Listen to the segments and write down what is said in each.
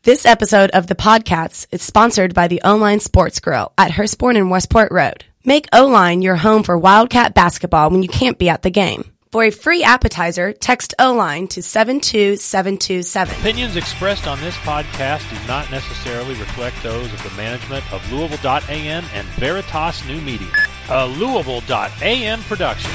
This episode of The Podcats is sponsored by the Online Sports Grill at Hurstbourne and Westport Road. Make O-Line your home for Wildcat basketball when you can't be at the game. For a free appetizer, text O-Line to 72727. Opinions expressed on this podcast do not necessarily reflect those of the management of Louisville.am and Veritas New Media, a Louisville.am production.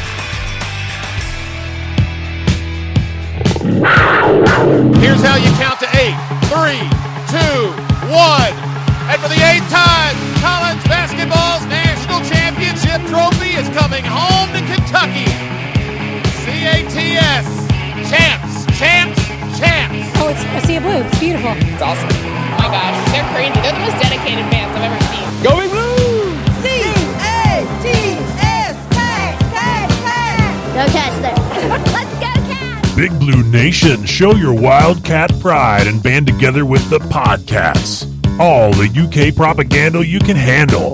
Here's how you count to 8. 3, 2, 1. And for the 8th time, College basketball's national championship trophy is coming home to Kentucky. CATS. Champs, champs, champs. Oh, it's a sea of blue. It's beautiful. It's awesome. Oh my gosh, they're crazy. They're the most dedicated fans I've ever seen. Going blue! C-A-T-S. Go Cats there. Let's go Cats! Big Blue Nation, show your Wildcat pride and band together with the Podcats. All the UK propaganda you can handle.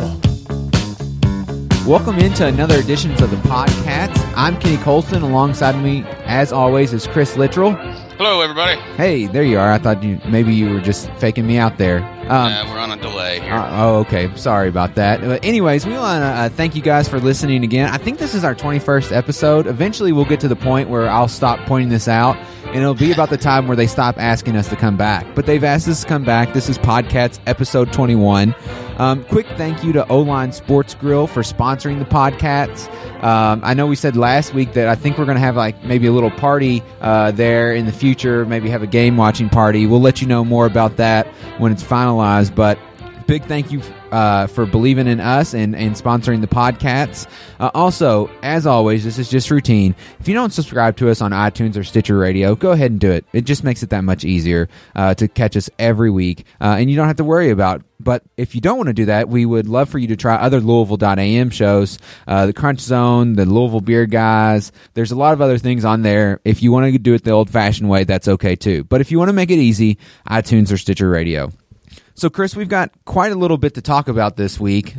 Welcome into another edition of the Podcats. I'm Kenny Colston. Alongside me, as always, is Chris Littrell. Hello, everybody. Hey, there you are. I thought maybe you were just faking me out there. We're on a delay here. Okay. Sorry about that. But anyways, we want to thank you guys for listening again. I think this is our 21st episode. Eventually, we'll get to the point where I'll stop pointing this out, and it'll be about the time where they stop asking us to come back. But they've asked us to come back. This is Podcats episode 21. Quick thank you to O-Line Sports Grill for sponsoring the Podcats. I know we said last week that I think we're going to have maybe a little party there in the future, maybe have a game watching party. We'll let you know more about that when it's finalized, but big thank you for believing in us and sponsoring the Podcats. Also, as always, this is just routine. If you don't subscribe to us on iTunes or Stitcher Radio, go ahead and do it. It just makes it that much easier to catch us every week, and you don't have to worry about. But if you don't want to do that, we would love for you to try other Louisville.am shows, the Crunch Zone, the Louisville Beer Guys. There's a lot of other things on there. If you want to do it the old-fashioned way, that's okay too. But if you want to make it easy, iTunes or Stitcher Radio. So, Chris, we've got quite a little bit to talk about this week.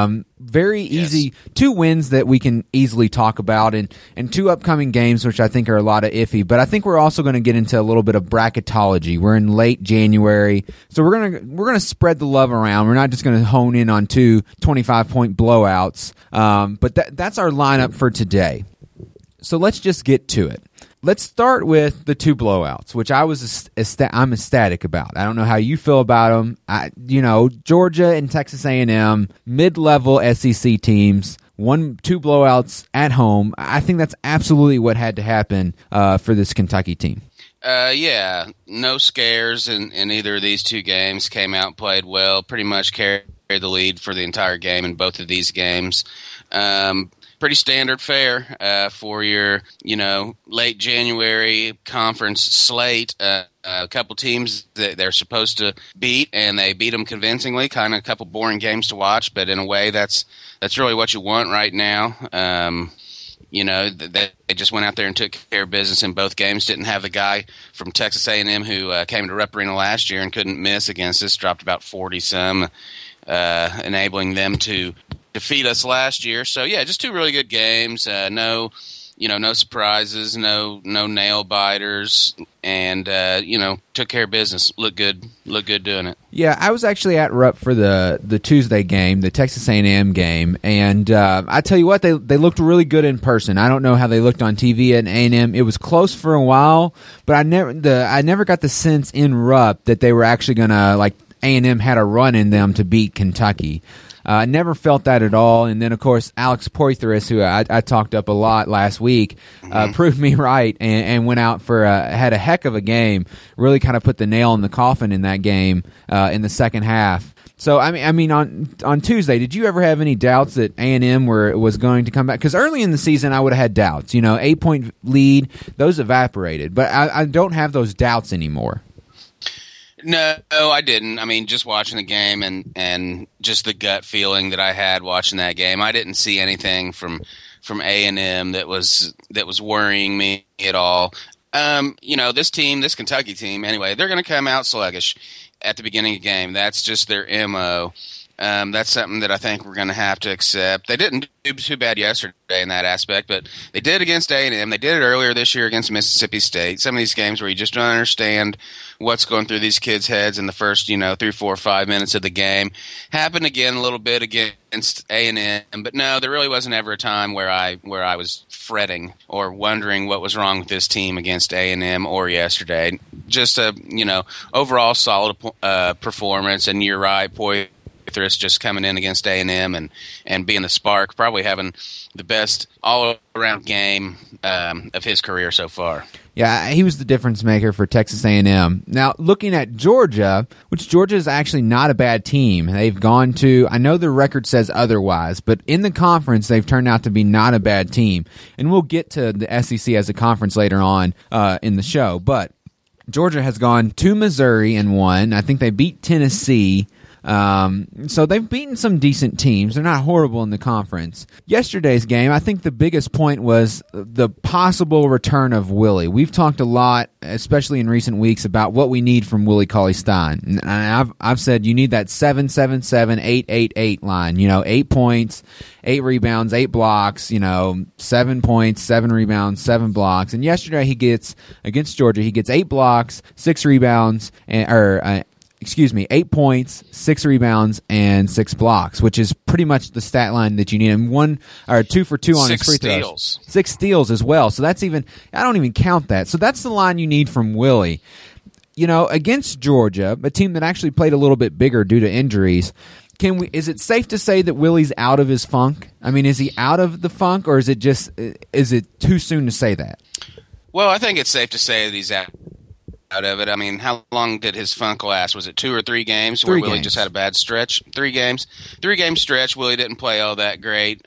Very easy, yes. 2 wins that we can easily talk about, and 2 upcoming games, which I think are a lot of iffy. But I think we're also going to get into a little bit of bracketology. We're in late January, so we're gonna spread the love around. We're not just going to hone in on 2 25-point blowouts. But that's our lineup for today. So let's just get to it. Let's start with the 2 blowouts, which I'm ecstatic about. I don't know how you feel about them. Georgia and Texas A&M, mid-level SEC teams, 2 blowouts at home. I think that's absolutely what had to happen for this Kentucky team. Yeah, no scares in either of these 2 games. Came out and played well. Pretty much carried the lead for the entire game in both of these games. Pretty standard fare for your, late January conference slate. A couple teams that they're supposed to beat, and they beat them convincingly. Kind of a couple boring games to watch, but in a way, that's really what you want right now. They just went out there and took care of business in both games. Didn't have the guy from Texas A&M who came to Rupp Arena last year and couldn't miss against us. Dropped about 40-some, enabling them to defeat us last year. So yeah, just 2 really good games. No surprises, no nail biters, and took care of business. Look good doing it. Yeah, I was actually at Rupp for the Tuesday game, the Texas A&M game, and I tell you what, they looked really good in person. I don't know how they looked on TV at A&M. It was close for a while, but I never got the sense in Rupp that they were actually gonna A&M had a run in them to beat Kentucky. I never felt that at all. And then, of course, Alex Poythress, who I talked up a lot last week, proved me right and went out had a heck of a game, really kind of put the nail in the coffin in that game in the second half. So, I mean, on Tuesday, did you ever have any doubts that A&M was going to come back? Because early in the season, I would have had doubts. 8-point lead, those evaporated. But I don't have those doubts anymore. No, I didn't. I mean, just watching the game and just the gut feeling that I had watching that game, I didn't see anything from A&M that was worrying me at all. This Kentucky team, anyway, they're going to come out sluggish at the beginning of the game. That's just their MO. That's something that I think we're going to have to accept. They didn't do too bad yesterday in that aspect, but they did against A&M. They did it earlier this year against Mississippi State. Some of these games where you just don't understand what's going through these kids' heads in the first, 3, 4, 5 minutes of the game. Happened again a little bit against A&M, but no, there really wasn't ever a time where I was fretting or wondering what was wrong with this team against A&M or yesterday. Just a, overall solid performance, and you're right, Poythress just coming in against A&M and being the spark, probably having the best all-around game of his career so far. Yeah, he was the difference maker for Texas A&M. Now, looking at Georgia, which Georgia is actually not a bad team. They've gone to, I know the record says otherwise, but in the conference, they've turned out to be not a bad team. And we'll get to the SEC as a conference later on in the show. But Georgia has gone to Missouri and won. I think they beat Tennessee. So they've beaten some decent teams. They're not horrible in the conference. Yesterday's game, I think the biggest point was the possible return of Willie. We've talked a lot, especially in recent weeks, about what we need from Willie Cauley-Stein. And I've said you need that 7-7-7-8-8-8 line. 8 points, 8 rebounds, 8 blocks, 7 points, 7 rebounds, 7 blocks. And yesterday against Georgia, he gets 8 blocks, 6 rebounds, 8 points, 6 rebounds, and 6 blocks, which is pretty much the stat line that you need. And 2 for 2 on his free throws. 6 steals as well. So that's I don't even count that. So that's the line you need from Willie. Against Georgia, a team that actually played a little bit bigger due to injuries, is it safe to say that Willie's out of his funk? I mean, is he out of the funk, or is it too soon to say that? Well, I think it's safe to say that he's out of it. I mean, how long did his funk last? Was it 2 or 3 games where Willie just had a bad stretch? 3 games. 3-game stretch. Willie didn't play all that great.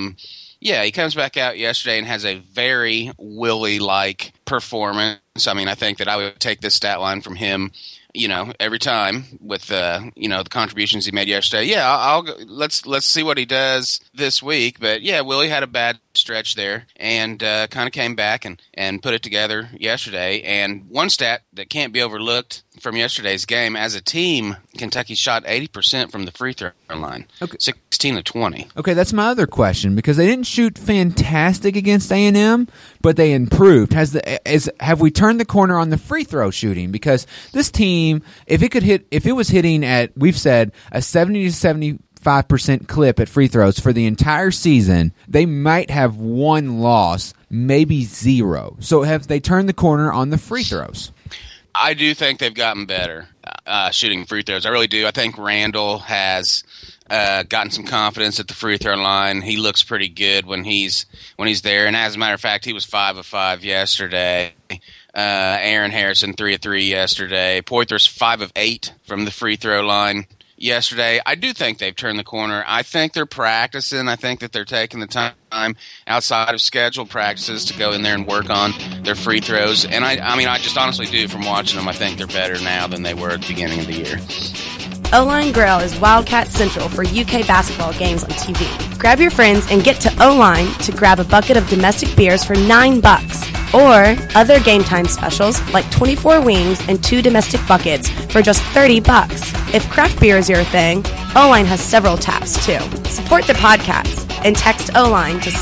He comes back out yesterday and has a very Willie-like performance. I mean, I think that I would take this stat line from him, every time with the contributions he made yesterday. Yeah, let's see what he does this week. But yeah, Willie had a bad stretch there and kind of came back and put it together yesterday. And one stat that can't be overlooked from yesterday's game, as a team, Kentucky shot 80% from the free throw line, 16 to 20. Okay, that's my other question, because they didn't shoot fantastic against A&M, but they improved. Have we turned the corner on the free throw shooting? Because this team, if it was hitting at, we've said, a 70 to 75% clip at free throws for the entire season, they might have 1 loss, maybe 0. So have they turned the corner on the free throws? I do think they've gotten better shooting free throws. I really do. I think Randall has gotten some confidence at the free throw line. He looks pretty good when he's there. And as a matter of fact, he was 5 of 5 yesterday. Aaron Harrison 3 of 3 yesterday. Poythress 5 of 8 from the free throw line yesterday. I do think they've turned the corner. I think they're practicing. I think that they're taking the time outside of scheduled practices to go in there and work on their free throws. And I just honestly do, from watching them, I think they're better now than they were at the beginning of the year. O-Line Grill is Wildcat Central for UK basketball games on TV. Grab your friends and get to O-Line to grab a bucket of domestic beers for $9. Or other game time specials like 24 wings and 2 domestic buckets for just $30. If craft beer is your thing, O-Line has several taps too. Support the podcast and text O-Line to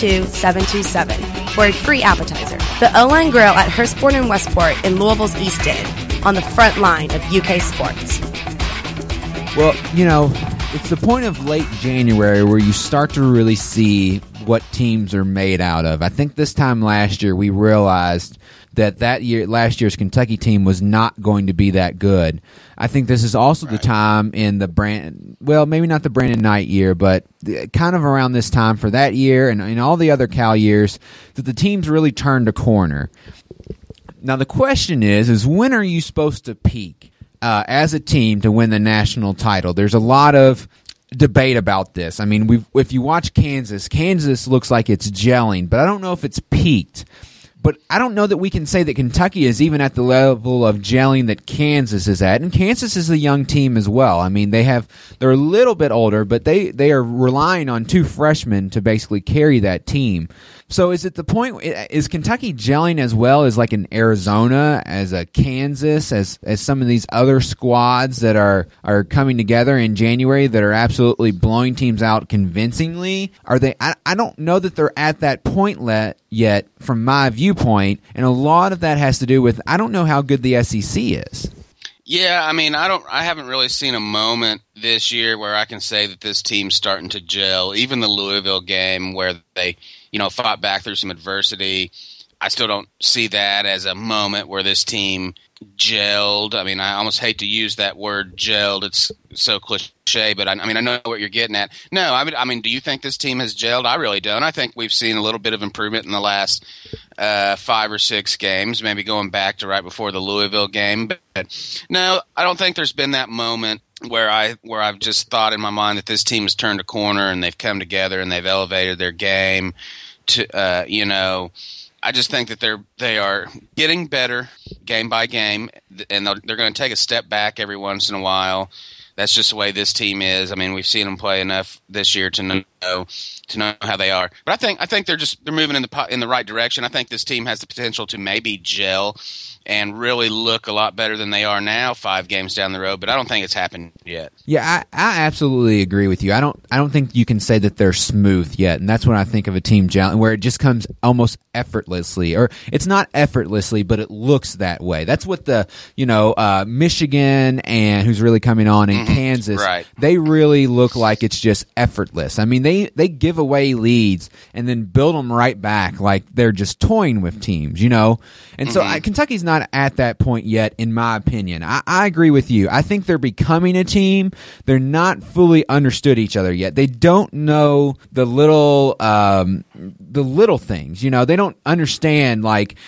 72727 for a free appetizer. The O-Line Grill at Hurstbourne and Westport in Louisville's East End, on the front line of UK sports. Well, it's the point of late January where you start to really see what teams are made out of. I think this time last year we realized that last year's Kentucky team was not going to be that good. I think this is also the time in maybe not the Brandon Knight year, but kind of around this time for that year and all the other Cal years that the teams really turned a corner. Now the question is when are you supposed to peak as a team to win the national title? There's a lot of debate about this. I mean, if you watch Kansas looks like it's gelling, but I don't know if it's peaked. But I don't know that we can say that Kentucky is even at the level of gelling that Kansas is at. And Kansas is a young team as well. I mean, they're a little bit older, but they are relying on 2 freshmen to basically carry that team. So is it the point? Is Kentucky gelling as well as like an Arizona, as a Kansas, as some of these other squads that are coming together in January that are absolutely blowing teams out convincingly? Are they? I don't know that they're at that point yet, from my viewpoint, and a lot of that has to do with I don't know how good the SEC is. Yeah, I mean, I haven't really seen a moment this year where I can say that this team's starting to gel. Even the Louisville game where they, fought back through some adversity, I still don't see that as a moment where this team gelled. I mean, I almost hate to use that word gelled. It's so cliche, but I know what you're getting at. No, I mean, do you think this team has gelled? I really don't. I think we've seen a little bit of improvement in the last 5 or 6 games, maybe going back to right before the Louisville game. But no, I don't think there's been that moment where I've just thought in my mind that this team has turned a corner and they've come together and they've elevated their game to, I just think that they are getting better game by game, and they're going to take a step back every once in a while. That's just the way this team is. I mean, we've seen them play enough this year to know how they are. But I think they're moving in the right direction. I think this team has the potential to maybe gel and really look a lot better than they are now 5 games down the road, but I don't think it's happened yet. Yeah, I absolutely agree with you. I don't think you can say that they're smooth yet, and that's when I think of a team gelling, where it just comes almost effortlessly, or it's not effortlessly, but it looks that way. That's what the Michigan and who's really coming on in Kansas, right. They really look like it's just effortless. I mean, they give away leads and then build them right back like they're just toying with teams, And so Kentucky's not at that point yet, in my opinion. I agree with you. I think they're becoming a team. They're not fully understood each other yet. They don't know the little things. They don't understand,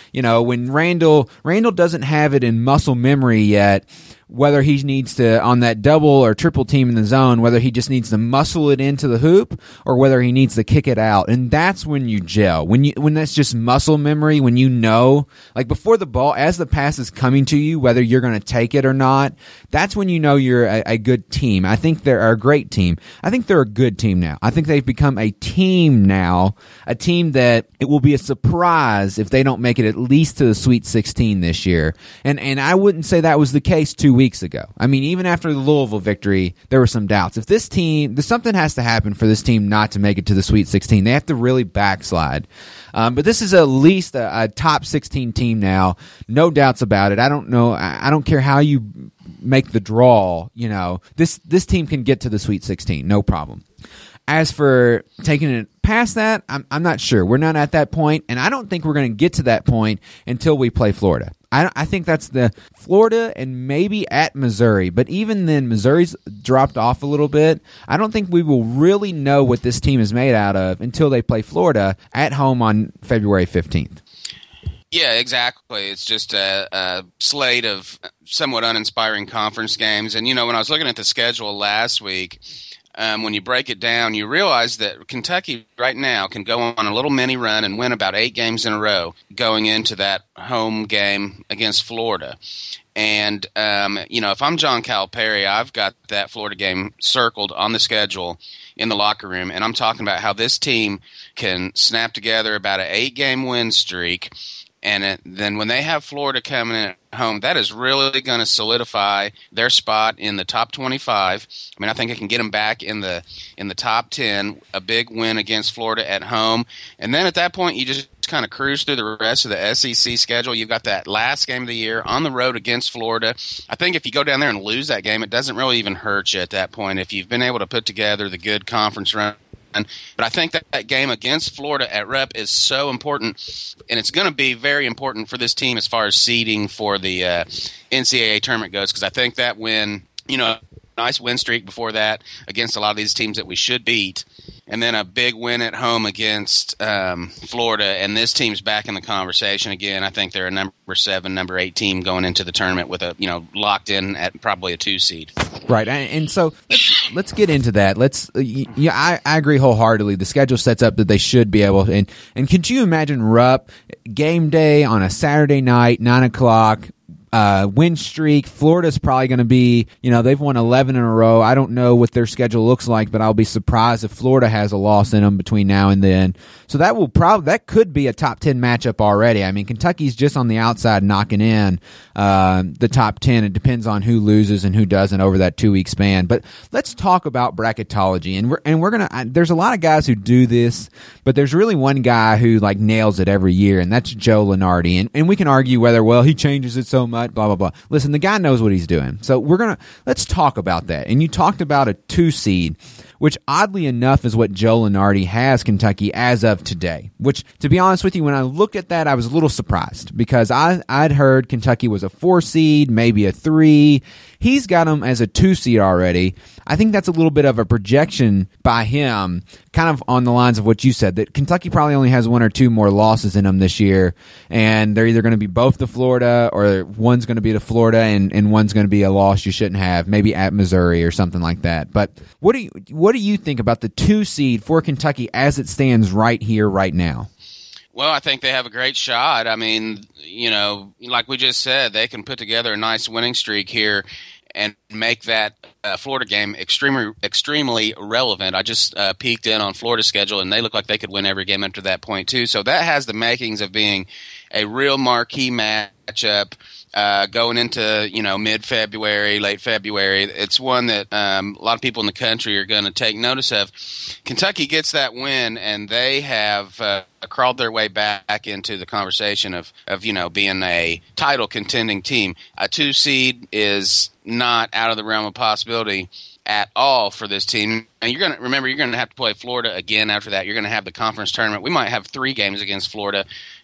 when Randall doesn't have it in muscle memory yet, whether he needs to, on that double or triple team in the zone, whether he just needs to muscle it into the hoop or whether he needs to kick it out. And that's when you gel. When that's just muscle memory, when like before the ball, as the pass is coming to you, whether you're going to take it or not, that's when you know you're a good team. I think they're a great team. I think they're a good team now. I think they've become a team now, a team that it will be a surprise if they don't make it at least to the Sweet 16 this year. And I wouldn't say that was the case 2 weeks ago. I mean, even after the Louisville victory, there were some doubts. If this team, something has to happen for this team not to make it to the Sweet 16. They have to really backslide. But this is at least a top 16 team now. No doubts about it. I don't know. I don't care how you make the draw. This team can get to the Sweet 16. No problem. As for taking it past that, I'm not sure. We're not at that point, and I don't think we're going to get to that point until we play Florida. I think that's the Florida and maybe at Missouri, but even then, Missouri's dropped off a little bit. I don't think we will really know what this team is made out of until they play Florida at home on February 15th. Yeah, exactly. It's just a slate of somewhat uninspiring conference games. And, when I was looking at the schedule last week, when you break it down, you realize that Kentucky right now can go on a little mini run and win about 8 games in a row going into that home game against Florida. And, if I'm John Calipari, I've got that Florida game circled on the schedule in the locker room, and I'm talking about how this team can snap together about an 8-game win streak. And then when they have Florida coming in at home, that is really going to solidify their spot in the top 25. I mean, I think it can get them back in the top 10, a big win against Florida at home. And then at that point, you just kind of cruise through the rest of the SEC schedule. You've got that last game of the year on the road against Florida. I think if you go down there and lose that game, it doesn't really even hurt you at that point if you've been able to put together the good conference run. But I think that game against Florida at Rupp is so important, and it's going to be very important for this team as far as seeding for the NCAA tournament goes, because I think that win, nice win streak before that against a lot of these teams that we should beat, and then a big win at home against Florida, and this team's back in the conversation again. I think they're a number 7, number 8 team going into the tournament with a locked in at probably a 2 seed. Right, and so let's get into that. I agree wholeheartedly. The schedule sets up that they should be able and could you imagine Rupp game day on a Saturday night, 9:00? win streak. Florida's probably going to be, they've won 11 in a row. I don't know what their schedule looks like, but I'll be surprised if Florida has a loss in them between now and then. So that could be a top 10 matchup already. I mean, Kentucky's just on the outside knocking in the top 10. It depends on who loses and who doesn't over that 2-week span. But let's talk about bracketology, and we're gonna. There's a lot of guys who do this, but there's really one guy who nails it every year, and that's Joe Lunardi. And we can argue whether he changes it so much, blah blah blah. Listen, the guy knows what he's doing. So let's talk about that. And you talked about a 2 seed, which oddly enough is what Joe Lunardi has Kentucky as of today. Which, to be honest with you, when I looked at that, I was a little surprised because I'd heard Kentucky was a 4 seed, maybe a 3. He's got them as a 2 seed already. I think that's a little bit of a projection by him, kind of on the lines of what you said, that Kentucky probably only has 1 or 2 more losses in them this year, and they're either going to be both to Florida, or one's going to be to Florida and one's going to be a loss you shouldn't have, maybe at Missouri or something like that. But what do you think about the 2 seed for Kentucky as it stands right here, right now? Well, I think they have a great shot. I mean, like we just said, they can put together a nice winning streak here and make that Florida game extremely relevant. I just peeked in on Florida's schedule, and they look like they could win every game after that point, too. So that has the makings of being a real marquee matchup going into, mid-February, late February. It's one that a lot of people in the country are going to take notice of. Kentucky gets that win, and they have crawled their way back into the conversation of being a title contending team. A 2 seed is not out of the realm of possibility at all for this team. And you're going to have to play Florida again after that. You're going to have the conference tournament. We might have 3 games against Florida,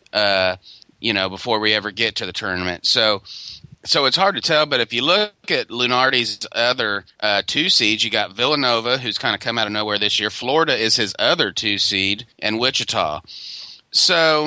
before we ever get to the tournament. So it's hard to tell, but if you look at Lunardi's other 2 seeds, you got Villanova, who's kind of come out of nowhere this year. Florida is his other 2 seed, and Wichita. So,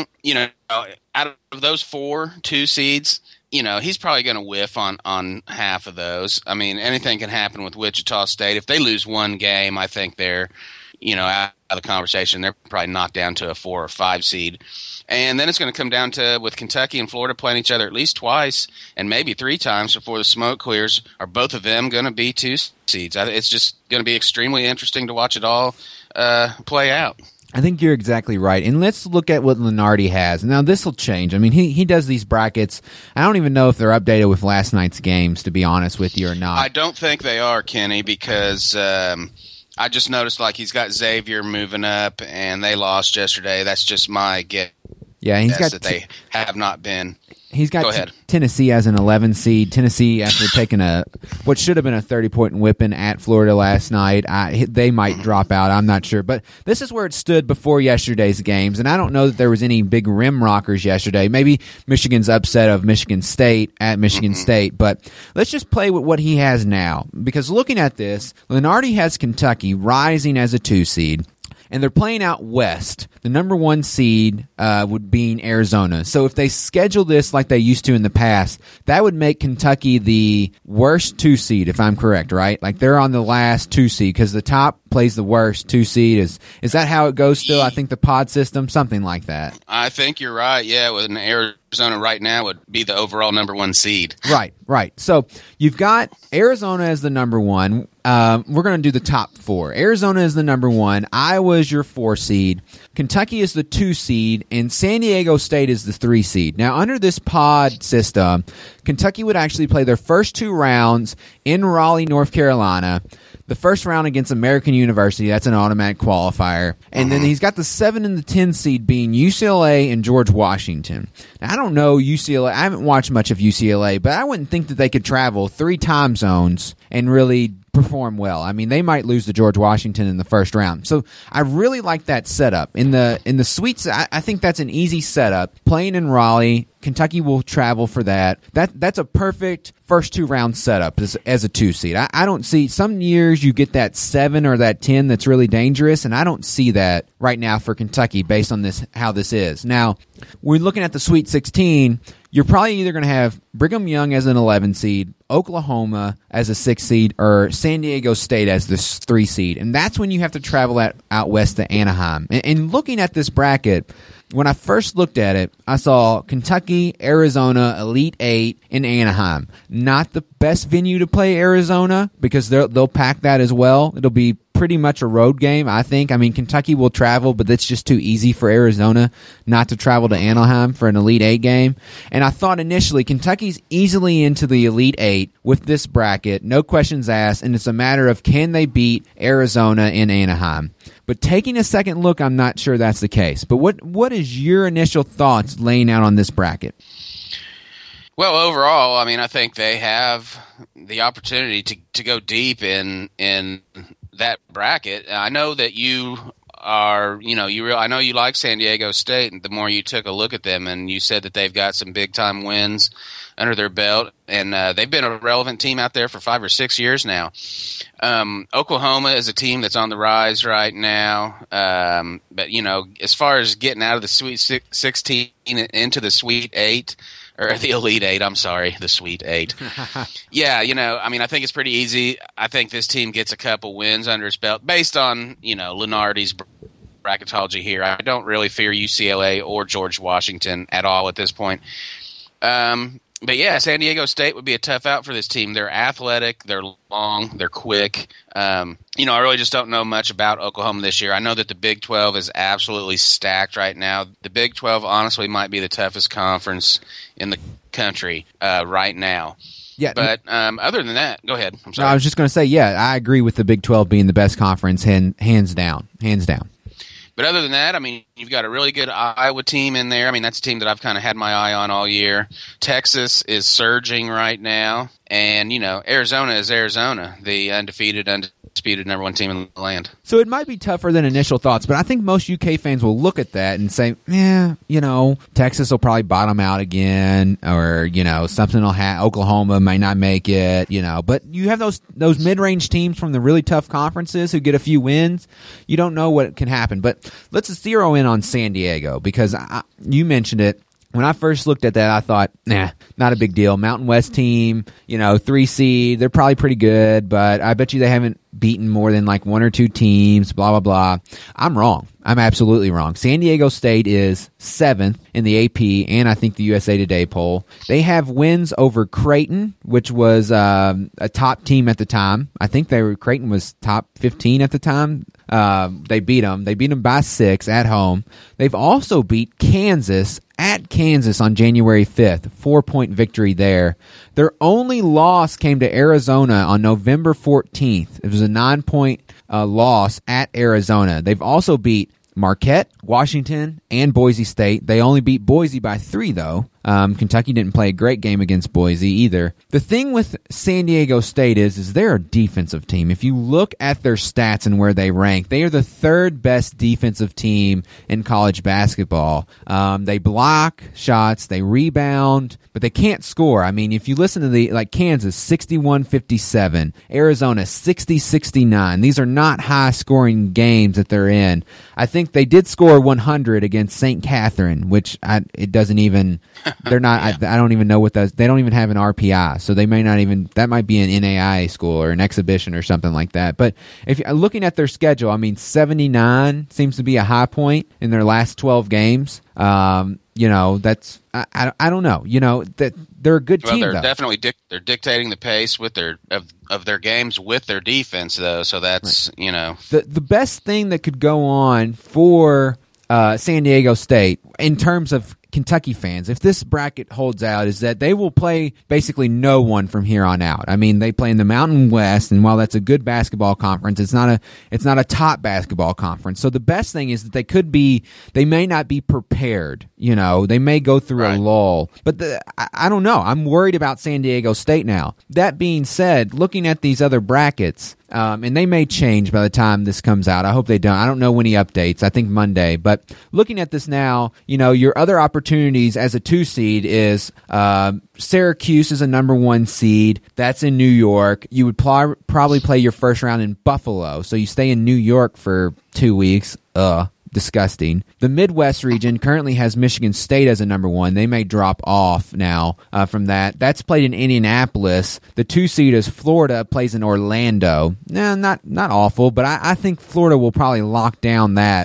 out of those 4 2 seeds, he's probably going to whiff on half of those. I mean, anything can happen with Wichita State. If they lose 1 game, I think they're, out of the conversation. They're probably knocked down to a 4 or 5 seed. And then it's going to come down to, with Kentucky and Florida playing each other at least twice and maybe 3 times before the smoke clears, are both of them going to be 2 seeds? It's just going to be extremely interesting to watch it all play out. I think you're exactly right. And let's look at what Lunardi has. Now, this will change. I mean, he does these brackets. I don't even know if they're updated with last night's games, to be honest with you, or not. I don't think they are, Kenny, because I just noticed he's got Xavier moving up, and they lost yesterday. That's just my guess. Yeah, he's got that they have not been. He's got Go ahead. Tennessee as an 11 seed. Tennessee, after taking what should have been a 30-point whipping at Florida last night, they might drop out. I'm not sure. But this is where it stood before yesterday's games, and I don't know that there was any big rim rockers yesterday. Maybe Michigan's upset of Michigan State at Michigan State, but let's just play with what he has now. Because looking at this, Lunardi has Kentucky rising as a 2 seed. And they're playing out west. The number 1 seed would be Arizona. So if they schedule this like they used to in the past, that would make Kentucky the worst 2 seed, if I'm correct, right? They're on the last 2 seed because the top plays the worst 2 seed. Is that how it goes still? I think the pod system, something like that. I think you're right. Yeah, with Arizona right now would be the overall number 1 seed. Right. So you've got Arizona as the number 1. We're going to do the top 4. Arizona is the number 1. Iowa is your 4 seed. Kentucky is the 2 seed. And San Diego State is the 3 seed. Now, under this pod system, Kentucky would actually play their first 2 rounds in Raleigh, North Carolina. The first round against American University, that's an automatic qualifier. And then he's got the 7 and the 10 seed being UCLA and George Washington. Now, I don't know UCLA. I haven't watched much of UCLA, but I wouldn't think that they could travel 3 time zones and really perform well. I mean, they might lose to George Washington in the first round. So I really like that setup. In the Sweets, I think that's an easy setup. Playing in Raleigh, Kentucky will travel for that. That's a perfect first 2 round setup as a 2 seed. I don't see, some years you get that 7 or that 10 that's really dangerous, and I don't see that right now for Kentucky based on how this is. Now, we're looking at the Sweet 16. You're probably either going to have Brigham Young as an 11 seed, Oklahoma as a 6 seed, or San Diego State as the 3 seed. And that's when you have to travel out west to Anaheim. And looking at this bracket, when I first looked at it, I saw Kentucky, Arizona, Elite Eight, and Anaheim. Not the best venue to play Arizona because they'll pack that as well. It'll be pretty much a road game, I think. I mean, Kentucky will travel, but that's just too easy for Arizona not to travel to Anaheim for an Elite Eight game. And I thought initially Kentucky's easily into the Elite Eight with this bracket, no questions asked, and it's a matter of can they beat Arizona in Anaheim. But taking a second look, I'm not sure that's the case. But what is your initial thoughts laying out on this bracket? Well, overall, I mean, I think they have the opportunity to go deep in that bracket. I know that you are, I know you like San Diego State, and the more you took a look at them, and you said that they've got some big time wins under their belt, and they've been a relevant team out there for 5 or 6 years now. Oklahoma is a team that's on the rise right now, but as far as getting out of the Sweet 16 into the Sweet 8. Or the Elite Eight, I'm sorry, the Sweet 8. Yeah, I think it's pretty easy. I think this team gets a couple wins under its belt based on, Lunardi's bracketology here. I don't really fear UCLA or George Washington at all at this point. But yeah, San Diego State would be a tough out for this team. They're athletic, they're long, they're quick. I really just don't know much about Oklahoma this year. I know that the Big 12 is absolutely stacked right now. The Big 12 honestly might be the toughest conference in the country right now. Yeah, but other than that, go ahead. I'm sorry. No, I was just going to say, yeah, I agree with the Big 12 being the best conference, hands down. But other than that, I mean, you've got a really good Iowa team in there. I mean, that's a team that I've kind of had my eye on all year. Texas is surging right now. And, Arizona is Arizona, the undefeated number one team in the land. So it might be tougher than initial thoughts, but I think most UK fans will look at that and say, Texas will probably bottom out again, or, something will happen. Oklahoma might not make it, But you have those mid-range teams from the really tough conferences who get a few wins. You don't know what can happen. But let's zero in on San Diego because you mentioned it. When I first looked at that, I thought, not a big deal. Mountain West team, 3 seed, they're probably pretty good, but I bet you they haven't beaten more than like 1 or 2 teams, blah, blah, blah. I'm wrong. I'm absolutely wrong. San Diego State is 7th in the AP and I think the USA Today poll. They have wins over Creighton, which was a top team at the time. I think Creighton was top 15 at the time. They beat them. They beat them by 6 at home. They've also beat Kansas at Kansas on January 5th. 4-point victory there. Their only loss came to Arizona on November 14th. It was a 9-point loss at Arizona. They've also beat Marquette, Washington, and Boise State. They only beat Boise by 3, though. Kentucky didn't play a great game against Boise either. The thing with San Diego State is they're a defensive team. If you look at their stats and where they rank, they are the 3rd best defensive team in college basketball. They block shots, they rebound, but they can't score. I mean, if you listen to Kansas, 61-57, Arizona, 60-69. These are not high-scoring games that they're in. I think they did score 100 against St. Catherine, which it doesn't even... They're not. Yeah. I don't even know what those. They don't even have an RPI, so they may not even. That might be an NAIA school or an exhibition or something like that. But if you're looking at their schedule, I mean, 79 seems to be a high point in their last 12 games. That's I don't know. That they're a good team. They're though. Definitely they're dictating the pace with of their games with their defense, though. So that's right. The best thing that could go on for San Diego State in terms of Kentucky fans, if this bracket holds out, is that they will play basically no one from here on out. I mean, they play in the Mountain West, and while that's a good basketball conference, it's not a top basketball conference. So the best thing is that they may not be prepared. They may go through a lull. But I don't know. I'm worried about San Diego State now. That being said, looking at these other brackets, and they may change by the time this comes out. I hope they don't. I don't know when he updates. I think Monday. But looking at this now, your other opportunities as a 2 seed is Syracuse is a number 1 seed. That's in New York. You would probably play your first round in Buffalo. So you stay in New York for 2 weeks. Disgusting. The Midwest region currently has Michigan State as a number 1. They may drop off now from that. That's played in Indianapolis. The 2 seed is Florida, plays in Orlando. Not awful, but I think Florida will probably lock down that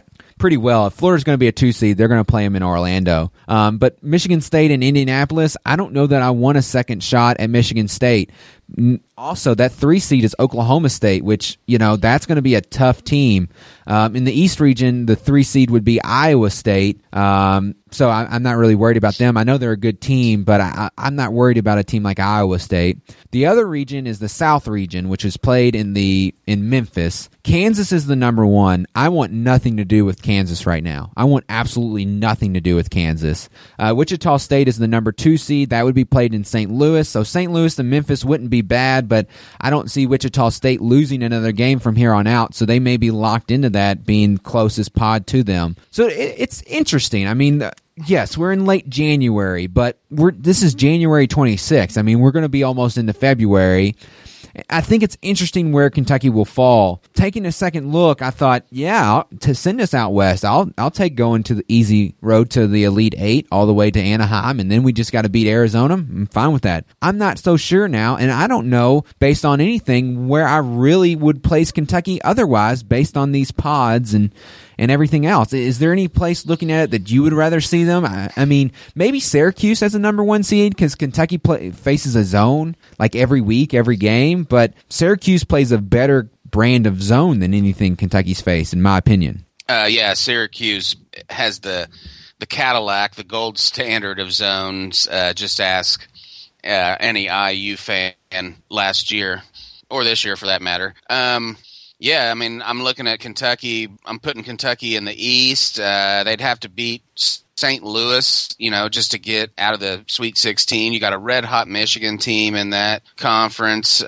pretty well. If Florida's going to be a 2 seed, they're going to play them in Orlando. But Michigan State and Indianapolis, I don't know that I want a second shot at Michigan State. Also, that 3 seed is Oklahoma State, which, that's going to be a tough team. In the East region, the 3 seed would be Iowa State. So I'm not really worried about them. I know they're a good team, but I'm not worried about a team like Iowa State. The other region is the South region, which is played in Memphis. Kansas is the number 1. I want nothing to do with Kansas right now. I want absolutely nothing to do with Kansas. Wichita State is the number 2 seed. That would be played in St. Louis. So St. Louis and Memphis wouldn't be bad, but I don't see Wichita State losing another game from here on out, so they may be locked into that being closest pod to them. So it's interesting. I mean, yes, we're in late January, but this is January 26th. I mean, we're going to be almost into February. I think it's interesting where Kentucky will fall. Taking a second look, I thought, to send us out west, I'll take going to the easy road to the Elite 8 all the way to Anaheim, and then we just got to beat Arizona. I'm fine with that. I'm not so sure now, and I don't know, based on anything, where I really would place Kentucky otherwise based on these pods and everything else. Is there any place looking at it that you would rather see them? I mean, maybe Syracuse as a number 1 seed because Kentucky faces a zone like every week, every game, but Syracuse plays a better brand of zone than anything Kentucky's faced, in my opinion. Syracuse has the Cadillac, the gold standard of zones. Just ask any IU fan last year, or this year for that matter. Yeah, I mean, I'm looking at Kentucky. I'm putting Kentucky in the East. They'd have to beat St. Louis, just to get out of the Sweet 16. You got a red-hot Michigan team in that conference.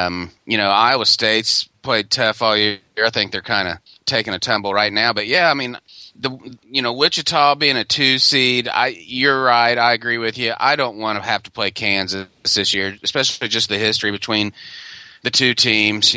Iowa State's played tough all year. I think they're kind of taking a tumble right now. But, yeah, I mean, Wichita being a 2 seed, you're right. I agree with you. I don't want to have to play Kansas this year, especially just the history between the two teams,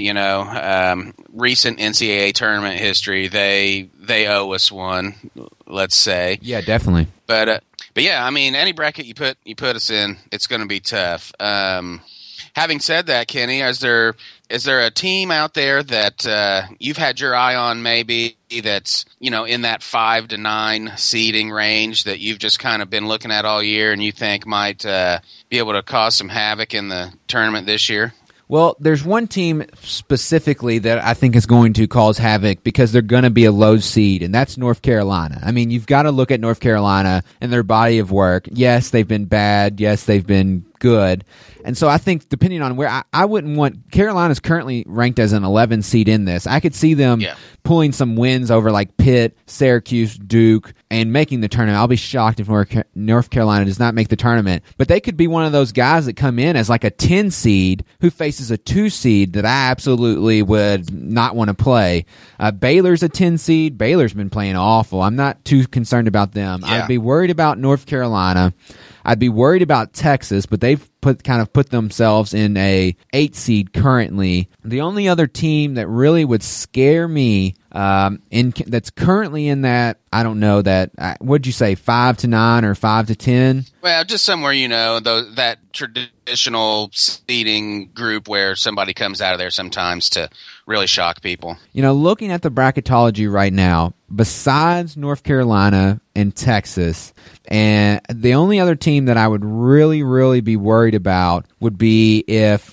recent NCAA tournament history, they owe us one, let's say. Yeah, definitely. But yeah, I mean, any bracket you put us in, it's going to be tough. Having said that, Kenny, is there a team out there that you've had your eye on maybe that's, in that 5 to 9 seeding range that you've just kind of been looking at all year and you think might be able to cause some havoc in the tournament this year? Well, there's one team specifically that I think is going to cause havoc because they're going to be a low seed, and that's North Carolina. I mean, you've got to look at North Carolina and their body of work. Yes, they've been bad. Yes, they've been good. And so I think depending on where I wouldn't want Carolina's currently ranked as an 11 seed in this. I could see them pulling some wins over like Pitt, Syracuse, Duke, and making the tournament. I'll be shocked if North Carolina does not make the tournament. But they could be one of those guys that come in as like a 10 seed who faces a 2 seed that I absolutely would not want to play. Baylor's a 10 seed. Baylor's been playing awful. I'm not too concerned about them. Yeah. I'd be worried about North Carolina. I'd be worried about Texas, but they've put themselves in a 8 seed currently. The only other team that really would scare me that's currently in that, I don't know, that what'd you say, 5 to 9 or 5 to 10? Well, just somewhere that traditional seeding group where somebody comes out of there sometimes to really shock people. Looking at the bracketology right now, besides North Carolina and Texas, and the only other team that I would really, really be worried about would be if,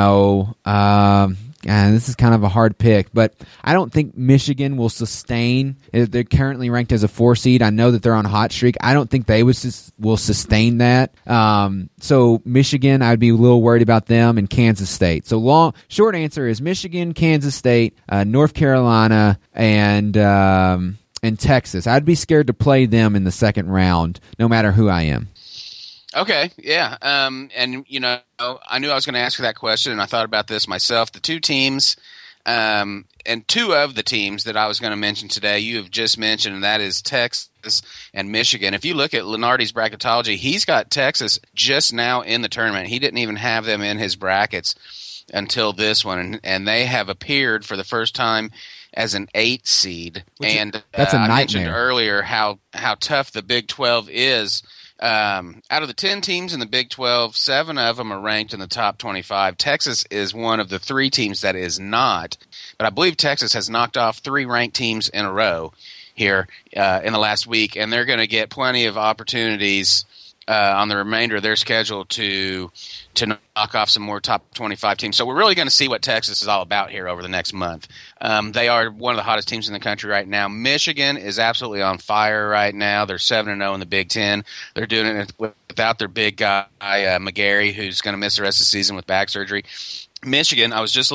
this is kind of a hard pick, but I don't think Michigan will sustain. They're currently ranked as a 4 seed. I know that they're on a hot streak. I don't think they will sustain that. So Michigan, I'd be a little worried about them, and Kansas State. So short answer is Michigan, Kansas State, North Carolina, and Texas. I'd be scared to play them in the second round, no matter who I am. Okay, yeah. And, I knew I was going to ask you that question, and I thought about this myself. The two teams, and 2 of the teams that I was going to mention today, you have just mentioned, and that is Texas and Michigan. If you look at Lenardi's bracketology, he's got Texas just now in the tournament. He didn't even have them in his brackets until this one, and they have appeared for the first time as an 8 seed. And that's a nightmare. I mentioned earlier how tough the Big 12 is. Out of the 10 teams in the Big 12, 7 of them are ranked in the top 25. Texas is one of the 3 teams that is not. But I believe Texas has knocked off 3 ranked teams in a row. here in the last week, and they're going to get plenty of opportunities on the remainder of their schedule to knock off some more top 25 teams. So we're really going to see what Texas is all about here over the next month. They are one of the hottest teams in the country right now. Michigan is absolutely on fire right now. They're 7-0 in the Big Ten. They're doing it without their big guy, McGarry, who's going to miss the rest of the season with back surgery. Michigan, I was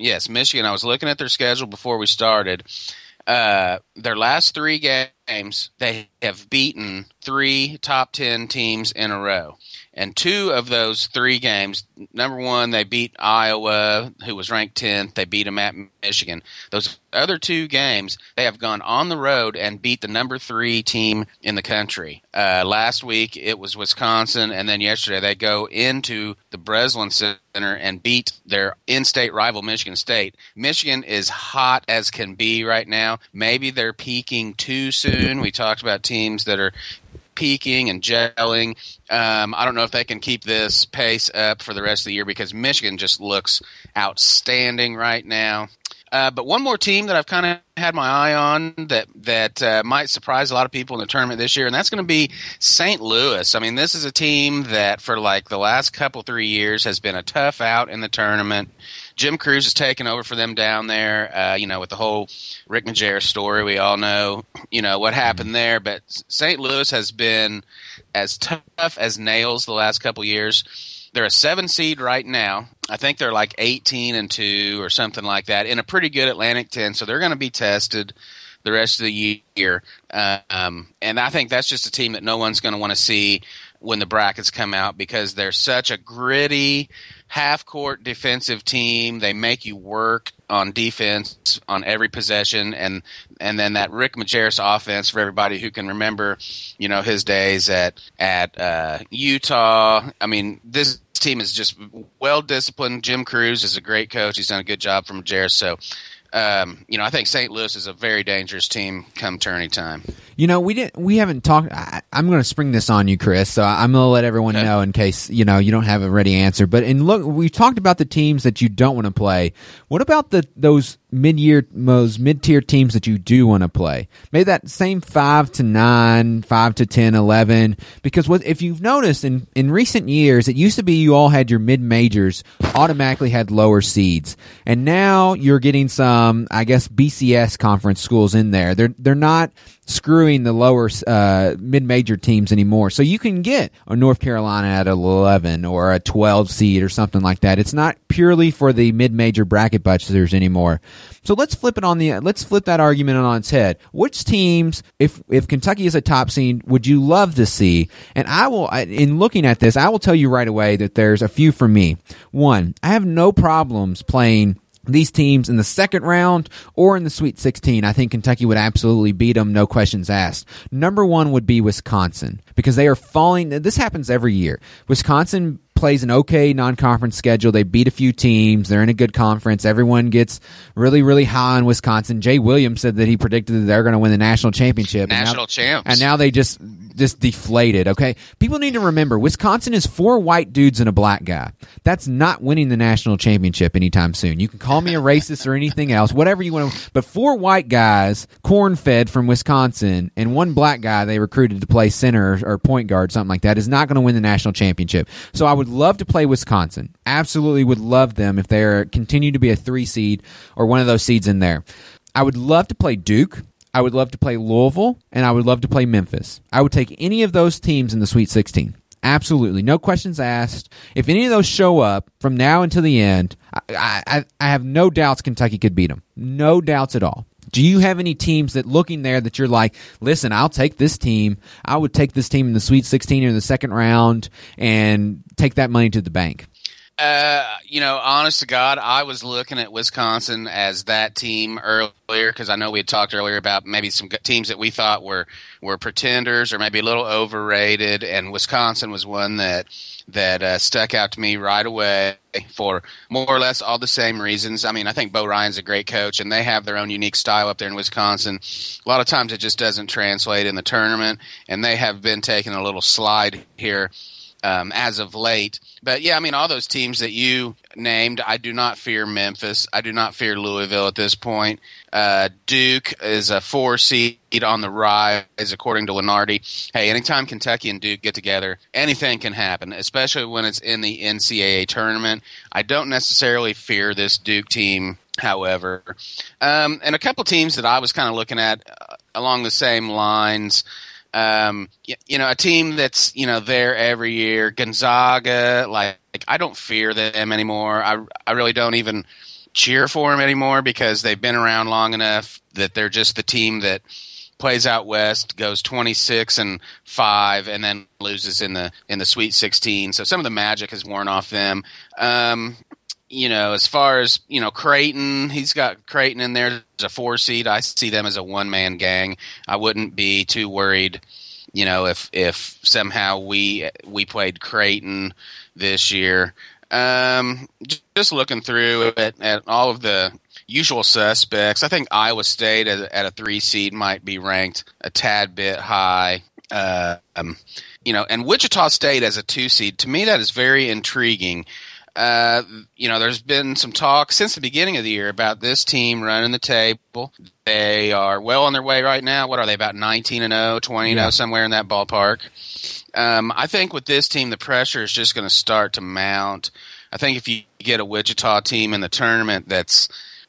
looking at their schedule before we started. Their last 3 games, they have beaten 3 top 10 teams in a row. And 2 of those 3 games, number 1, they beat Iowa, who was ranked 10th. They beat them at Michigan. Those other 2 games, they have gone on the road and beat the number 3 team in the country. Last week, it was Wisconsin, and then yesterday they go into the Breslin Center and beat their in-state rival, Michigan State. Michigan is hot as can be right now. Maybe they're peaking too soon. We talked about teams that are peaking and gelling. I don't know if they can keep this pace up for the rest of the year because Michigan just looks outstanding right now. But one more team that I've kind of had my eye on that might surprise a lot of people in the tournament this year, and that's going to be St. Louis. I mean, this is a team that for like the last 3 years has been a tough out in the tournament. Jim Crews has taken over for them down there, with the whole Rick Majerus story. We all know, what happened there. But St. Louis has been as tough as nails the last couple years. They're a 7 seed right now. I think they're like 18-2 or something like that in a pretty good Atlantic 10. So they're going to be tested the rest of the year. And I think that's just a team that no one's going to want to see when the brackets come out because they're such a gritty, half-court defensive team. They make you work on defense on every possession, and then that Rick Majerus offense for everybody who can remember, his days at Utah. I mean, this team is just well-disciplined. Jim Crews is a great coach. He's done a good job for Majerus. So, I think St. Louis is a very dangerous team come tourney time. We haven't talked. I'm going to spring this on you, Chris. So I'm going to let everyone know in case you don't have a ready answer. But we've talked about the teams that you don't want to play. What about those mid-tier teams that you do want to play? Maybe that same 5 to 9, 5 to 10, 11. Because if you've noticed in recent years, it used to be you all had your mid-majors automatically had lower seeds, and now you're getting some, I guess, BCS conference schools in there. They're not screwing the lower mid-major teams anymore. So you can get a North Carolina at 11 or a 12 seed or something like that. It's not purely for the mid-major bracket busters anymore. So let's flip that argument on its head. Which teams, if Kentucky is a top seed, would you love to see? And in looking at this, I will tell you right away that there's a few for me. One, I have no problems playing these teams in the second round or in the Sweet 16. I think Kentucky would absolutely beat them, no questions asked. Number 1 would be Wisconsin because they are falling. This happens every year. Wisconsin plays an okay non-conference schedule. They beat a few teams. They're in a good conference. Everyone gets really, really high on Wisconsin. Jay Williams said that he predicted that they're going to win the national championship. Champs. And now they just deflated, okay? People need to remember, Wisconsin is 4 white dudes and a black guy. That's not winning the national championship anytime soon. You can call me a racist or anything else, whatever you want to, but 4 white guys, corn-fed from Wisconsin, and 1 black guy they recruited to play center or point guard, something like that, is not going to win the national championship. So I would love to play Wisconsin. Absolutely would love them if they continue to be a 3 seed or one of those seeds in there. I would love to play Duke. I would love to play Louisville, and I would love to play Memphis. I would take any of those teams in the Sweet 16. Absolutely. No questions asked. If any of those show up from now until the end, I have no doubts Kentucky could beat them. No doubts at all. Do you have any teams that looking there that you're like, listen, I'll take this team. I would take this team in the Sweet 16 or the second round and take that money to the bank? Honest to God, I was looking at Wisconsin as that team earlier because I know we had talked earlier about maybe some teams that we thought were pretenders or maybe a little overrated, and Wisconsin was one that stuck out to me right away for more or less all the same reasons. I mean, I think Bo Ryan's a great coach, and they have their own unique style up there in Wisconsin. A lot of times it just doesn't translate in the tournament, and they have been taking a little slide here as of late. But yeah, I mean, all those teams that you named, I do not fear Memphis. I do not fear Louisville at this point. Duke is a 4 seed on the rise, according to Lunardi. Hey, anytime Kentucky and Duke get together, anything can happen, especially when it's in the NCAA tournament. I don't necessarily fear this Duke team, however. And a couple teams that I was kind of looking at along the same lines. A team that's, there every year, Gonzaga, like I don't fear them anymore. I really don't even cheer for them anymore because they've been around long enough that they're just the team that plays out west, goes 26-5, and then loses in the Sweet 16. So some of the magic has worn off them. As far as, Creighton, he's got Creighton in there as a 4 seed. I see them as a one-man gang. I wouldn't be too worried, if somehow we played Creighton this year. Just looking through at all of the usual suspects, I think Iowa State at a 3 seed might be ranked a tad bit high. And Wichita State as a 2 seed, to me that is very intriguing. There's been some talk since the beginning of the year about this team running the table. They are well on their way right now. What are they, about 19-0, 20-0, somewhere in that ballpark? I think with this team, the pressure is just going to start to mount. I think if you get a Wichita team in the tournament that's,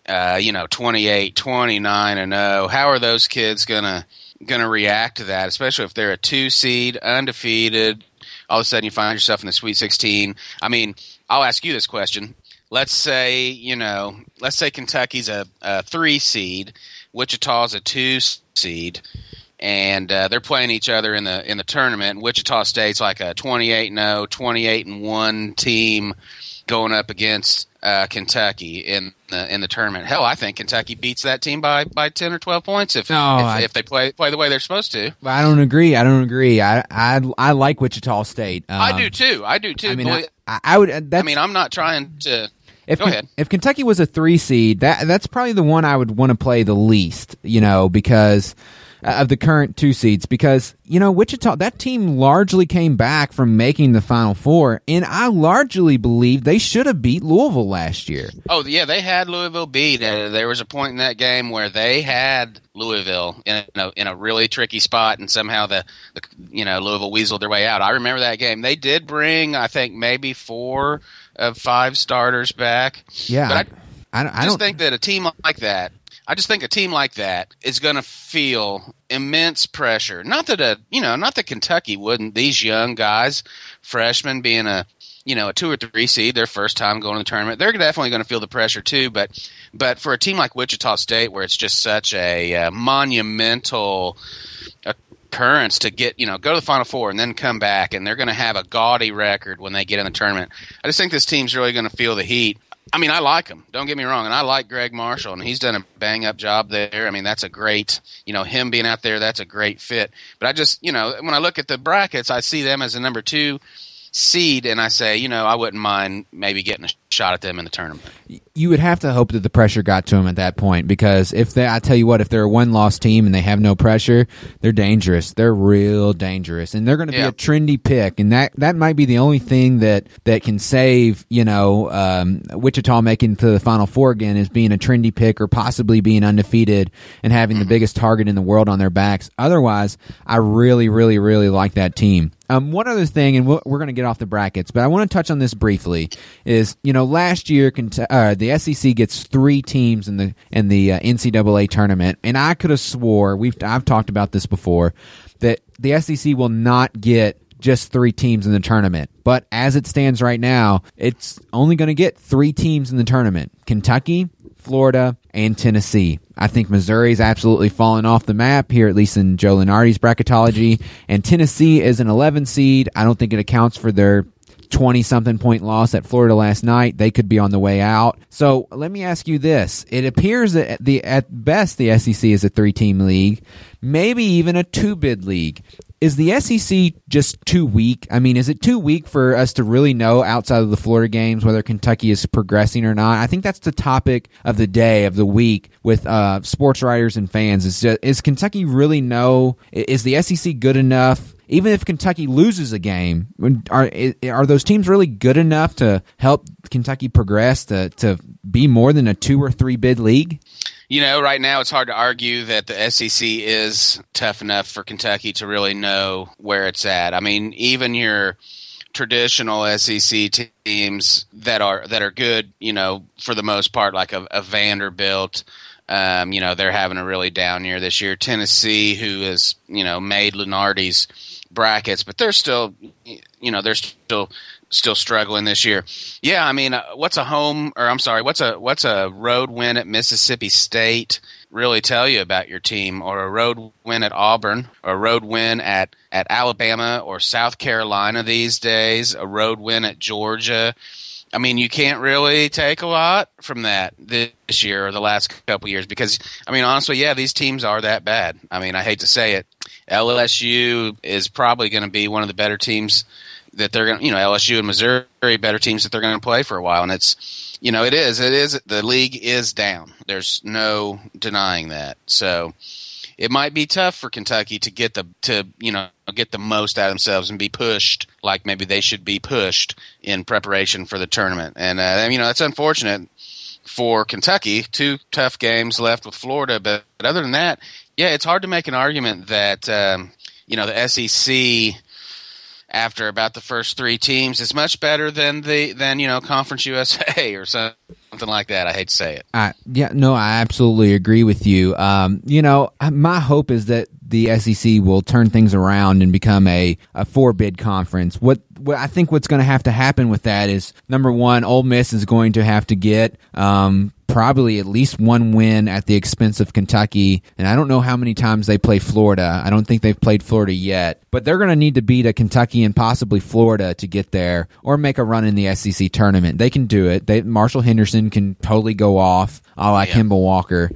28, 29-0, how are those kids going to react to that, especially if they're a 2 seed, undefeated? All of a sudden you find yourself in the Sweet 16. I mean, I'll ask you this question. Let's say Kentucky's a 3 seed, Wichita's a 2 seed, and they're playing each other in the tournament. Wichita State's like a 28-0, 28-1 team going up against Kentucky in the tournament. Hell, I think Kentucky beats that team by 10 or 12 points if they play the way they're supposed to. I don't agree. I like Wichita State. I do too. I mean, I would. I'm not trying to. Go ahead. If Kentucky was a 3 seed, that's probably the one I would want to play the least. Because of the current 2 seeds, because Wichita, that team largely came back from making the Final Four, and I largely believe they should have beat Louisville last year. Oh yeah, they had Louisville beat. There was a point in that game where they had Louisville in a really tricky spot, and somehow the Louisville weaseled their way out. I remember that game. They did bring, I think, maybe 4 of 5 starters back. Yeah, but I just think that a team like that. I just think a team like that is going to feel immense pressure. Not that Kentucky wouldn't. These young guys, freshmen being a 2 or 3 seed, their first time going to the tournament, they're definitely going to feel the pressure too. But for a team like Wichita State, where it's just such a monumental occurrence to go to the Final Four and then come back, and they're going to have a gaudy record when they get in the tournament. I just think this team's really going to feel the heat. I mean, I like him. Don't get me wrong. And I like Greg Marshall, and he's done a bang-up job there. I mean, that's a great, him being out there, that's a great fit. But I just, when I look at the brackets, I see them as a number 2 seed, and I say, I wouldn't mind maybe getting a shot at them in the tournament. You would have to hope that the pressure got to them at that point, because I tell you what, if they're a one-loss team and they have no pressure, they're dangerous. They're real dangerous, and they're going to be a trendy pick, and that might be the only thing that can save Wichita making it to the Final Four again, is being a trendy pick or possibly being undefeated and having the biggest target in the world on their backs. Otherwise, I really, really, really like that team. One other thing, and we're going to get off the brackets, but I want to touch on this briefly, is, last year the SEC gets 3 teams in the NCAA tournament, and I could have swore, I've talked about this before, that the SEC will not get just 3 teams in the tournament. But as it stands right now, it's only going to get 3 teams in the tournament: Kentucky, Florida, and Tennessee. I think Missouri's absolutely fallen off the map here, at least in Joe Lunardi's bracketology. And Tennessee is an 11 seed. I don't think it accounts for their 20-something point loss at Florida last night. They could be on the way out. So let me ask you this. It appears that at best the SEC is a 3-team league, maybe even a 2-bid league. Is the SEC just too weak? I mean, is it too weak for us to really know outside of the Florida games whether Kentucky is progressing or not? I think that's the topic of the day, of the week, with sports writers and fans. Is Kentucky really is the SEC good enough even if Kentucky loses a game, are those teams really good enough to help Kentucky progress to be more than a 2 or 3 bid league? Right now it's hard to argue that the SEC is tough enough for Kentucky to really know where it's at. I mean, even your traditional SEC teams that are good, for the most part, like a Vanderbilt, they're having a really down year this year. Tennessee, who has, made Lunardi's brackets, but they're still struggling this year. Yeah, I mean, what's a road win at Mississippi State really tell you about your team, or a road win at Auburn, or a road win at Alabama or South Carolina these days, a road win at Georgia? I mean, you can't really take a lot from that this year or the last couple of years because, I mean, honestly, yeah, these teams are that bad. I mean, I hate to say it. LSU is probably going to be one of the better teams that they're going to, LSU and Missouri, better teams that they're going to play for a while. And it's, it is, the league is down. There's no denying that. So it might be tough for Kentucky to get the most out of themselves and be pushed like maybe they should be pushed in preparation for the tournament. And, that's unfortunate for Kentucky. 2 tough games left with Florida. But other than that, yeah, it's hard to make an argument that, the SEC after about the first 3 teams is much better than Conference USA or something like that. I hate to say it. I absolutely agree with you. My hope is that the SEC will turn things around and become a 4-bid conference. What I think what's going to have to happen with that is, number one, Ole Miss is going to have to get probably at least 1 win at the expense of Kentucky, and I don't know how many times they play Florida. I don't think they've played Florida yet, but they're going to need to beat a Kentucky and possibly Florida to get there or make a run in the SEC tournament. They can do it. Marshall Henderson can totally go off, a la Kemba Walker,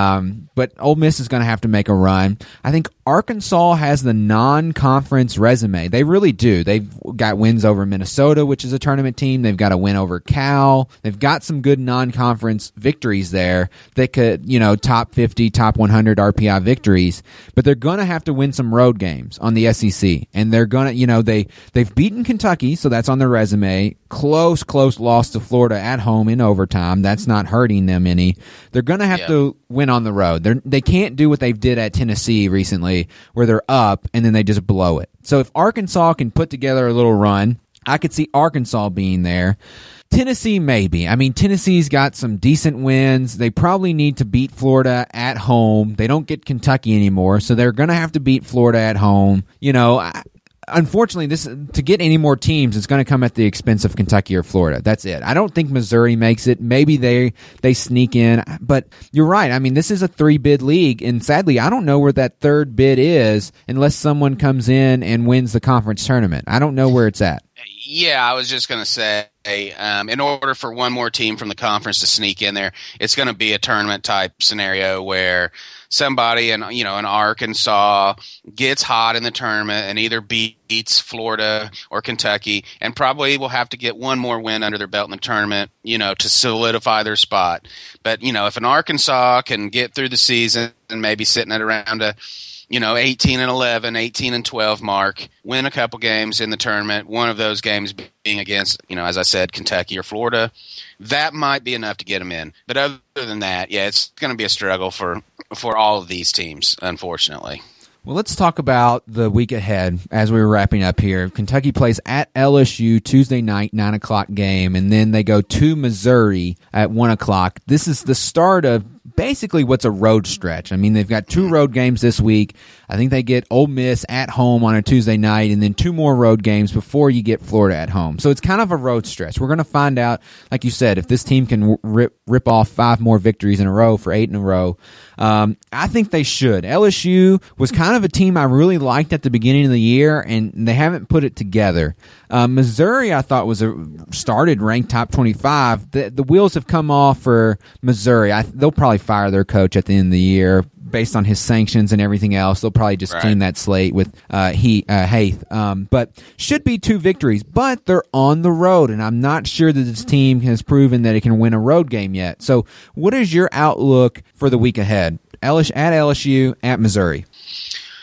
but Ole Miss is going to have to make a run. I think Arkansas has the non-conference resume. They really do. They've got wins over Minnesota, which is a tournament team. They've got a win over Cal. They've got some good non-conference victories there that could, top 50, top 100 RPI victories, but they're going to have to win some road games on the SEC, and they're going to, they've beaten Kentucky, so that's on their resume. Close loss to Florida at home in overtime. That's not hurting them any. They're going to have to win on the road. They can't do what they've did at Tennessee recently, where they're up and then they just blow it. So if Arkansas can put together a little run, I could see Arkansas being there. Tennessee, maybe. I mean, Tennessee's got some decent wins. They probably need to beat Florida at home. They don't get Kentucky anymore, so they're going to have to beat Florida at home. Unfortunately, to get any more teams, it's going to come at the expense of Kentucky or Florida. That's it. I don't think Missouri makes it. Maybe they sneak in, but you're right. I mean, this is a 3-bid league, and sadly, I don't know where that 3rd bid is unless someone comes in and wins the conference tournament. I don't know where it's at. Yeah, I was just going to say, in order for one more team from the conference to sneak in there, it's going to be a tournament type scenario where somebody in Arkansas gets hot in the tournament and either beats Florida or Kentucky, and probably will have to get one more win under their belt in the tournament, to solidify their spot. But if an Arkansas can get through the season and maybe sitting at around a 18-11, 18-12 mark, win a couple games in the tournament, one of those games being against, as I said, Kentucky or Florida, that might be enough to get them in. But other than that, yeah, it's going to be a struggle for all of these teams, unfortunately. Well, let's talk about the week ahead as we were wrapping up here. Kentucky plays at LSU Tuesday night, 9 o'clock game, and then they go to Missouri at 1 o'clock. This is the start of basically what's a road stretch. I mean, they've got 2 road games this week. I think they get Ole Miss at home on a Tuesday night, and then 2 more road games before you get Florida at home. So it's kind of a road stretch. We're going to find out, like you said, if this team can rip off 5 more victories in a row for 8 in a row. I think they should. LSU was kind of a team I really liked at the beginning of the year, and they haven't put it together. Missouri, I thought, started ranked top 25. The wheels have come off for Missouri. They'll probably fire their coach at the end of the year based on his sanctions and everything else. They'll probably just clean that slate with Haith. But should be 2 victories, but they're on the road, and I'm not sure that this team has proven that it can win a road game yet. So what is your outlook for the week ahead? At LSU, at Missouri.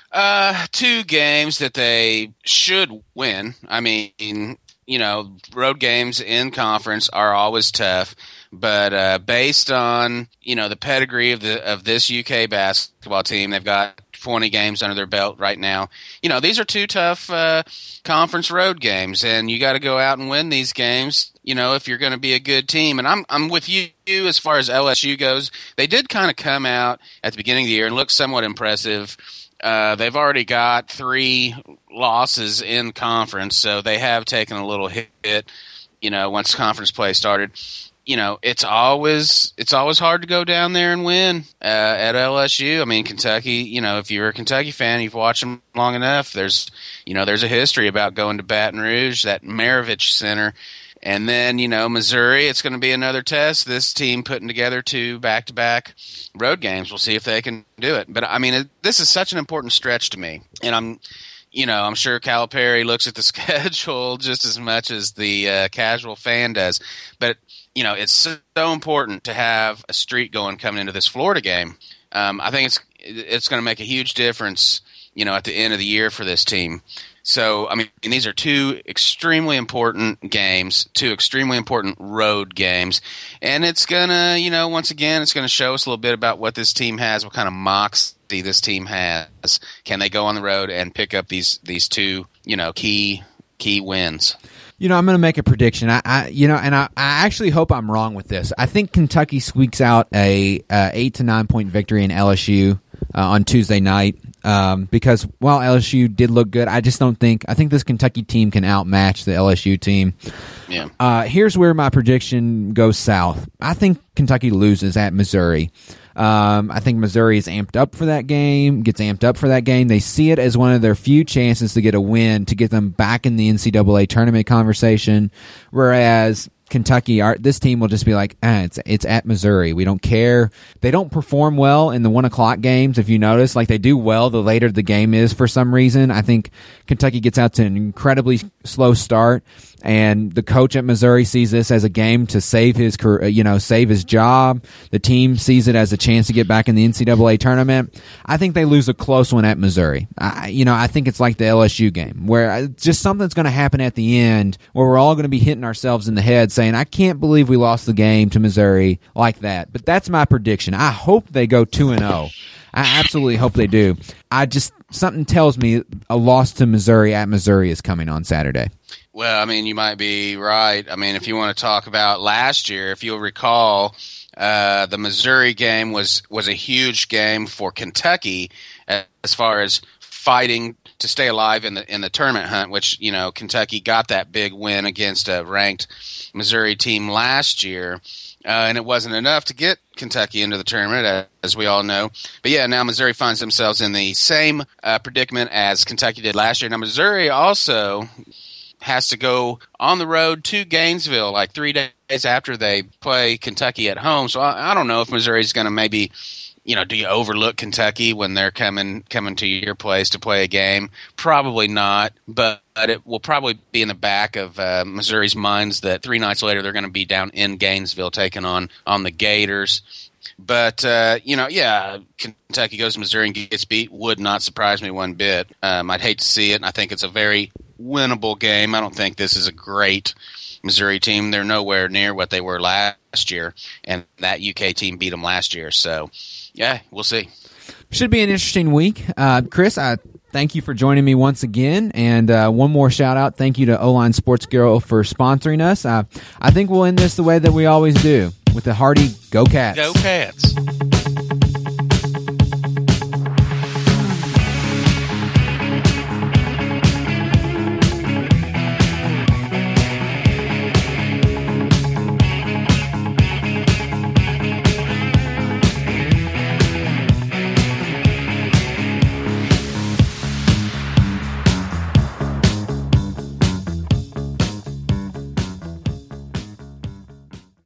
Two games that they should win. I mean, road games in conference are always tough, but based on the pedigree of this UK basketball team, they've got 20 games under their belt right now. These are two tough conference road games, and you got to go out and win these games. If you're going to be a good team, and I'm with you as far as LSU goes. They did kind of come out at the beginning of the year and look somewhat impressive. They've already got 3 losses in conference, so they have taken a little hit, once conference play started. It's always hard to go down there and win at LSU. I mean, Kentucky, if you're a Kentucky fan, you've watched them long enough, there's a history about going to Baton Rouge, that Maravich Center. And then, Missouri, it's going to be another test. This team putting together 2 back-to-back road games. We'll see if they can do it. But, I mean, this is such an important stretch to me. And I'm sure Calipari looks at the schedule just as much as the casual fan does. But, it's so important to have a streak going coming into this Florida game. I think it's going to make a huge difference, at the end of the year for this team. So, I mean, these are 2 extremely important games, 2 extremely important road games. And it's going to, once again, it's going to show us a little bit about what this team has, what kind of moxie this team has. Can they go on the road and pick up these 2, key wins? I'm going to make a prediction. I actually hope I'm wrong with this. I think Kentucky squeaks out a 8 to 9 point victory in LSU on Tuesday night. Because while LSU did look good, I think this Kentucky team can outmatch the LSU team. Yeah. Here's where my prediction goes south. I think Kentucky loses at Missouri. I think Missouri is amped up for that game, gets amped up for that game. They see it as one of their few chances to get a win, to get them back in the NCAA tournament conversation, whereas Kentucky, this team will just be like, it's at Missouri. We don't care. They don't perform well in the 1:00 games, if you notice. Like, they do well the later the game is for some reason. I think Kentucky gets out to an incredibly slow start, and the coach at Missouri sees this as a game to save his career, save his job. The team sees it as a chance to get back in the NCAA tournament. I think they lose a close one at Missouri. I think it's like the LSU game, where just something's going to happen at the end where we're all going to be hitting ourselves in the head saying, I can't believe we lost the game to Missouri like that. But that's my prediction. I hope they go 2-0. I absolutely hope they do. Something tells me a loss to Missouri at Missouri is coming on Saturday. Well, I mean, you might be right. I mean, if you want to talk about last year, if you'll recall, the Missouri game was a huge game for Kentucky as far as fighting to stay alive in the tournament hunt, which, Kentucky got that big win against a ranked Missouri team last year. And it wasn't enough to get Kentucky into the tournament, as we all know. But yeah, now Missouri finds themselves in the same predicament as Kentucky did last year. Now, Missouri also has to go on the road to Gainesville like 3 days after they play Kentucky at home. So I don't know if Missouri's going to maybe, do you overlook Kentucky when they're coming to your place to play a game? Probably not, but it will probably be in the back of Missouri's minds that 3 nights later they're going to be down in Gainesville taking on the Gators. But, Kentucky goes to Missouri and gets beat. Would not surprise me one bit. I'd hate to see it, and I think it's a very winnable game. I don't think this is a great Missouri team. They're nowhere near what they were last year, and that UK team beat them last year. So, yeah, we'll see. Should be an interesting week. Chris, I thank you for joining me once again. And one more shout-out. Thank you to O-Line Sports Girl for sponsoring us. I think we'll end this the way that we always do, with the hearty Go Cats. Go Cats.